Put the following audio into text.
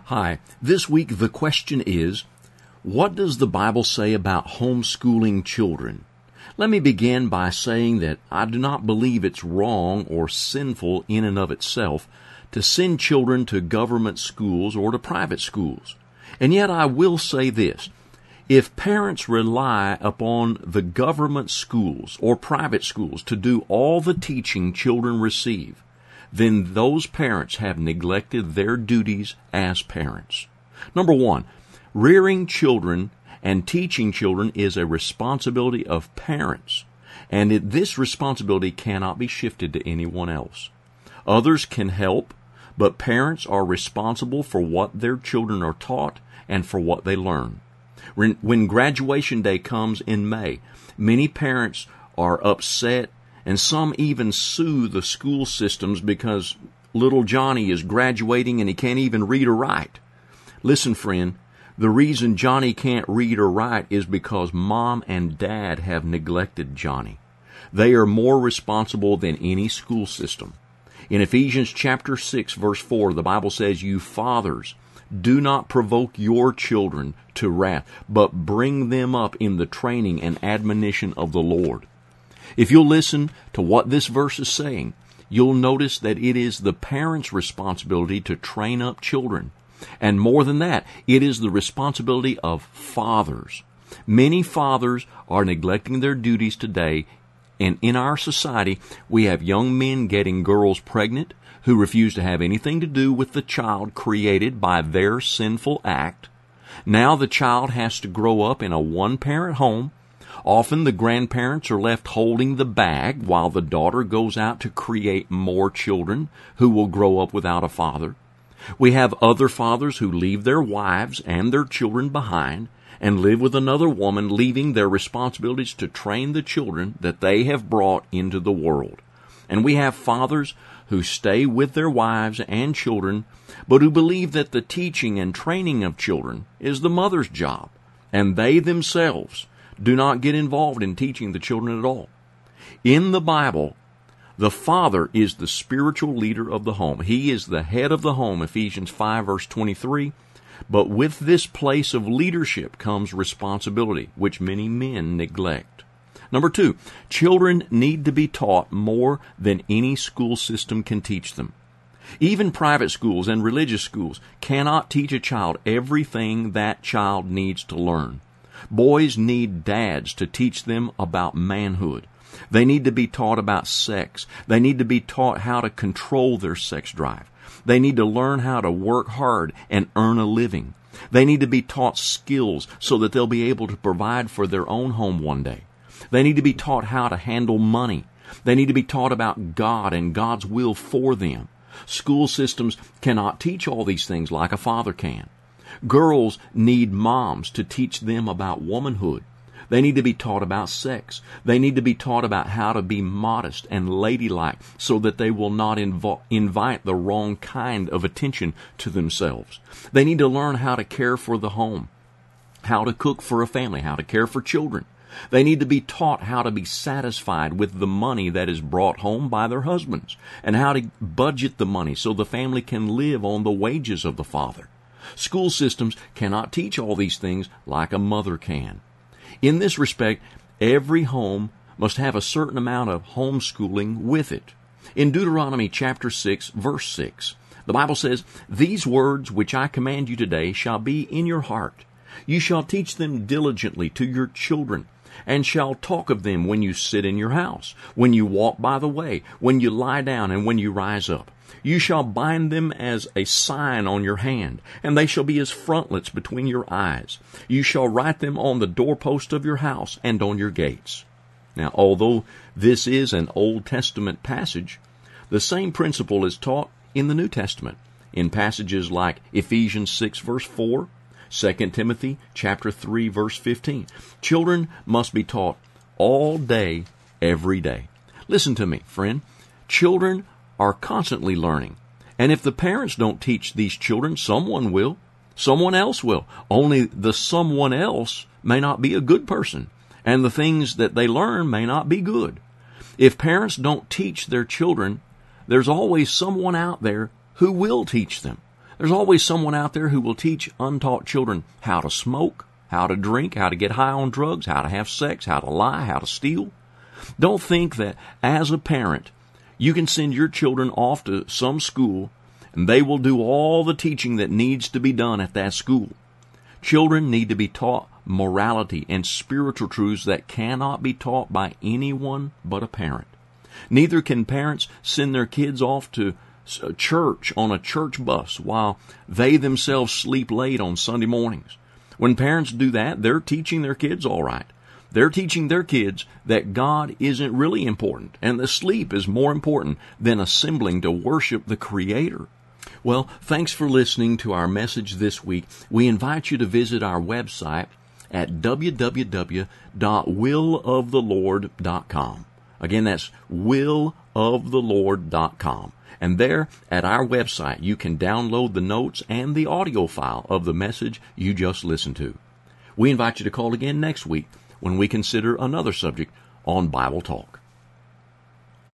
Hi, this week the question is, what does the Bible say about homeschooling children? Let me begin by saying that I do not believe it's wrong or sinful in and of itself to send children to government schools or to private schools. And yet I will say this, if parents rely upon the government schools or private schools to do all the teaching children receive, then those parents have neglected their duties as parents. Number one, rearing children and teaching children is a responsibility of parents, and this responsibility cannot be shifted to anyone else. Others can help, but parents are responsible for what their children are taught and for what they learn. When graduation day comes in May, many parents are upset, and some even sue the school systems because little Johnny is graduating and he can't even read or write. Listen, friend, the reason Johnny can't read or write is because mom and dad have neglected Johnny. They are more responsible than any school system. In Ephesians chapter 6, verse 4, the Bible says, "You fathers, do not provoke your children to wrath, but bring them up in the training and admonition of the Lord." If you'll listen to what this verse is saying, you'll notice that it is the parents' responsibility to train up children. And more than that, it is the responsibility of fathers. Many fathers are neglecting their duties today, and in our society, we have young men getting girls pregnant who refuse to have anything to do with the child created by their sinful act. Now the child has to grow up in a one-parent home. Often the grandparents are left holding the bag while the daughter goes out to create more children who will grow up without a father. We have other fathers who leave their wives and their children behind and live with another woman, leaving their responsibilities to train the children that they have brought into the world. And we have fathers who stay with their wives and children, but who believe that the teaching and training of children is the mother's job, and they themselves do not get involved in teaching the children at all. In the Bible, the father is the spiritual leader of the home. He is the head of the home, Ephesians 5, verse 23. But with this place of leadership comes responsibility, which many men neglect. Number two, children need to be taught more than any school system can teach them. Even private schools and religious schools cannot teach a child everything that child needs to learn. Boys need dads to teach them about manhood. They need to be taught about sex. They need to be taught how to control their sex drive. They need to learn how to work hard and earn a living. They need to be taught skills so that they'll be able to provide for their own home one day. They need to be taught how to handle money. They need to be taught about God and God's will for them. School systems cannot teach all these things like a father can. Girls need moms to teach them about womanhood. They need to be taught about sex. They need to be taught about how to be modest and ladylike so that they will not invite the wrong kind of attention to themselves. They need to learn how to care for the home, how to cook for a family, how to care for children. They need to be taught how to be satisfied with the money that is brought home by their husbands and how to budget the money so the family can live on the wages of the father. School systems cannot teach all these things like a mother can. In this respect, every home must have a certain amount of homeschooling with it. In Deuteronomy chapter 6, verse 6, the Bible says, "These words which I command you today shall be in your heart. You shall teach them diligently to your children, and shall talk of them when you sit in your house, when you walk by the way, when you lie down, and when you rise up. You shall bind them as a sign on your hand, and they shall be as frontlets between your eyes. You shall write them on the doorpost of your house and on your gates." Now, although this is an Old Testament passage, the same principle is taught in the New Testament, in passages like Ephesians 6, verse 4, 2 Timothy chapter 3, verse 15. Children must be taught all day, every day. Listen to me, friend. Children are constantly learning. And if the parents don't teach these children, someone will. Someone else will. Only the someone else may not be a good person, and the things that they learn may not be good. If parents don't teach their children, there's always someone out there who will teach them. There's always someone out there who will teach untaught children how to smoke, how to drink, how to get high on drugs, how to have sex, how to lie, how to steal. Don't think that as a parent, you can send your children off to some school and they will do all the teaching that needs to be done at that school. Children need to be taught morality and spiritual truths that cannot be taught by anyone but a parent. Neither can parents send their kids off to church on a church bus while they themselves sleep late on Sunday mornings. When parents do that, they're teaching their kids all right. They're teaching their kids that God isn't really important and that sleep is more important than assembling to worship the Creator. Well, thanks for listening to our message this week. We invite you to visit our website at www.willofthelord.com. Again, that's willofthelord.com. And there at our website, you can download the notes and the audio file of the message you just listened to. We invite you to call again next week when we consider another subject on Bible Talk.